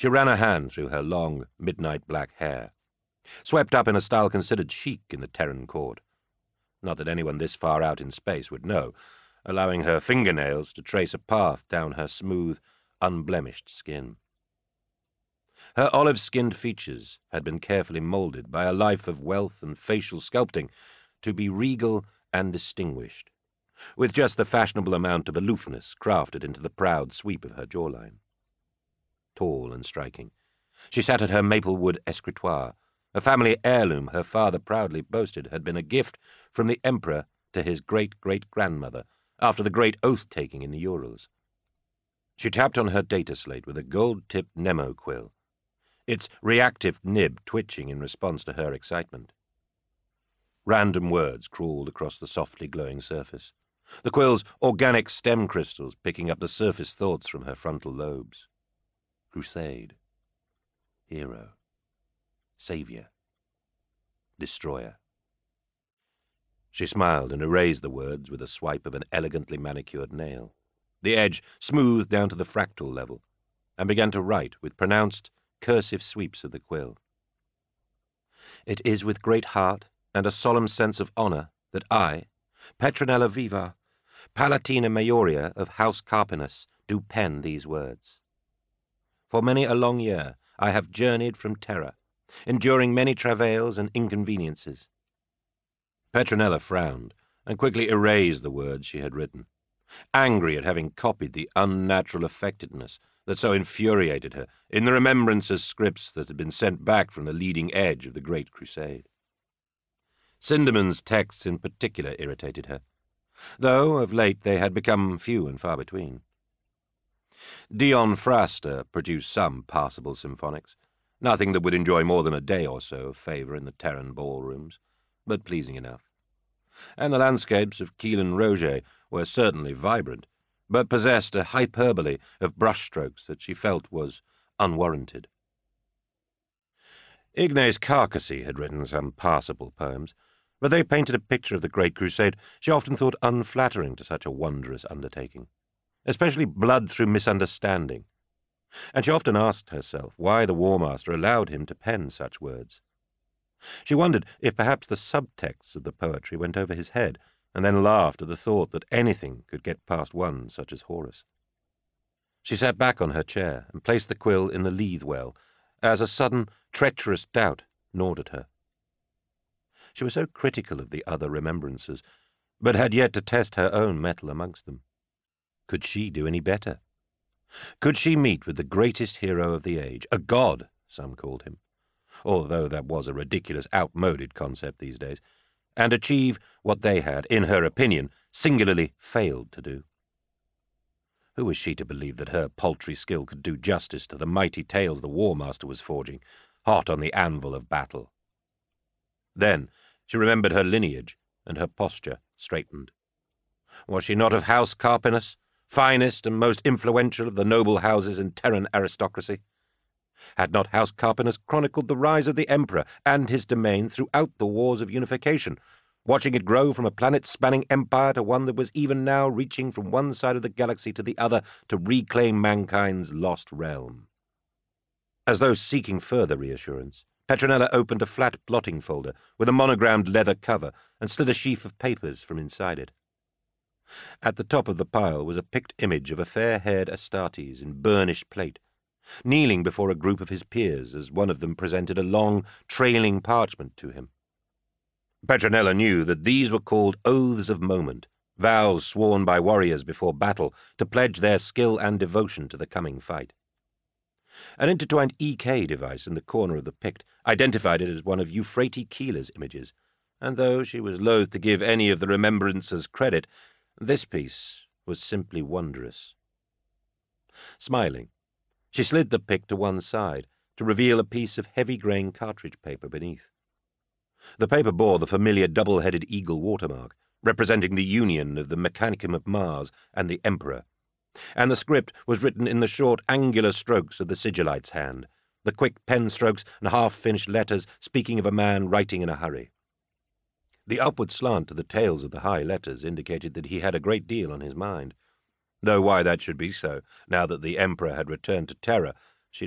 She ran a hand through her long, midnight black hair, swept up in a style considered chic in the Terran court. Not that anyone this far out in space would know, allowing her fingernails to trace a path down her smooth, unblemished skin. Her olive-skinned features had been carefully molded by a life of wealth and facial sculpting to be regal and distinguished, with just the fashionable amount of aloofness crafted into the proud sweep of her jawline. Tall and striking, she sat at her maple-wood escritoire, a family heirloom her father proudly boasted had been a gift from the Emperor to his great-great-grandmother after the great oath-taking in the Urals. She tapped on her data slate with a gold-tipped Nemo quill, its reactive nib twitching in response to her excitement. Random words crawled across the softly glowing surface, the quill's organic stem crystals picking up the surface thoughts from her frontal lobes. Crusade. Hero. Savior. Destroyer. She smiled and erased the words with a swipe of an elegantly manicured nail, the edge smoothed down to the fractal level, and began to write with pronounced, cursive sweeps of the quill. It is with great heart and a solemn sense of honor that I, Petronella Viva, Palatina Majoria of House Carpinus, do pen these words. For many a long year I have journeyed from Terra, enduring many travails and inconveniences. Petronella frowned and quickly erased the words she had written, angry at having copied the unnatural affectedness that so infuriated her in the remembrances scripts that had been sent back from the leading edge of the Great Crusade. Sindermann's texts in particular irritated her, though of late they had become few and far between. Dion Fraster produced some passable symphonics, nothing that would enjoy more than a day or so of favour in the Terran ballrooms, but pleasing enough. And the landscapes of Keelan Roger were certainly vibrant, but possessed a hyperbole of brushstrokes that she felt was unwarranted. Ignace Carcassy had written some passable poems, but they painted a picture of the Great Crusade she often thought unflattering to such a wondrous undertaking, especially blood through misunderstanding, and she often asked herself why the War Master allowed him to pen such words. She wondered if perhaps the subtexts of the poetry went over his head, and then laughed at the thought that anything could get past one such as Horace. She sat back on her chair and placed the quill in the Leith well, as a sudden, treacherous doubt gnawed at her. She was so critical of the other remembrances, but had yet to test her own mettle amongst them. Could she do any better? Could she meet with the greatest hero of the age, a god, some called him, although that was a ridiculous, outmoded concept these days, and achieve what they had, in her opinion, singularly failed to do? Who was she to believe that her paltry skill could do justice to the mighty tales the War Master was forging, hot on the anvil of battle? Then she remembered her lineage, and her posture straightened. Was she not of House Carpinus, finest and most influential of the noble houses in Terran aristocracy? Had not House Carpinus chronicled the rise of the Emperor and his domain throughout the Wars of Unification, watching it grow from a planet-spanning empire to one that was even now reaching from one side of the galaxy to the other to reclaim mankind's lost realm? As though seeking further reassurance, Petronella opened a flat blotting folder with a monogrammed leather cover and slid a sheaf of papers from inside it. At the top of the pile was a picked image of a fair-haired Astartes in burnished plate, kneeling before a group of his peers as one of them presented a long, trailing parchment to him. Petronella knew that these were called oaths of moment, vows sworn by warriors before battle to pledge their skill and devotion to the coming fight. An intertwined EK device in the corner of the pict identified it as one of Euphrates Keeler's images, and though she was loath to give any of the remembrancers credit, this piece was simply wondrous. Smiling, she slid the pict to one side to reveal a piece of heavy-grain cartridge paper beneath. The paper bore the familiar double-headed eagle watermark, representing the union of the Mechanicum of Mars and the Emperor, and the script was written in the short, angular strokes of the sigillite's hand, the quick pen strokes and half-finished letters speaking of a man writing in a hurry. The upward slant to the tails of the high letters indicated that he had a great deal on his mind, though why that should be so, now that the Emperor had returned to Terra,